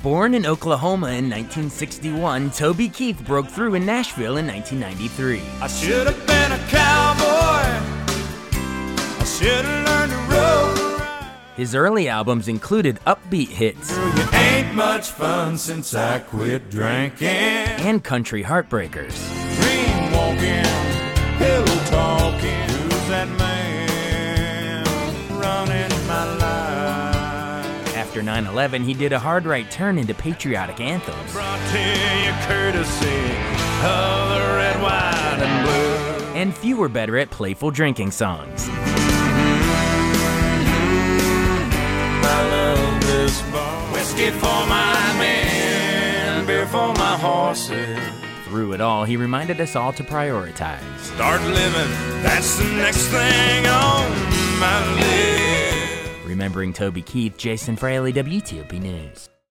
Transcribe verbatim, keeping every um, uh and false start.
Born in Oklahoma in nineteen sixty-one, Toby Keith broke through in Nashville in nineteen ninety-three. I should have been a cowboy. I should have learned to rope. His early albums included upbeat hits You ain't much fun since I quit drinking. and country heartbreakers. Dream walking, pillow talking. Who's that man running my life? After nine eleven, he did a hard right turn into patriotic anthems. Brought to you courtesy of the red, white, and blue. And few were better at playful drinking songs. I love this bar. Whiskey for my men, beer for my horses. Through it all, he reminded us all to prioritize. Start living, that's the next thing on my list. Remembering Toby Keith, Jason Fraley, W T O P News.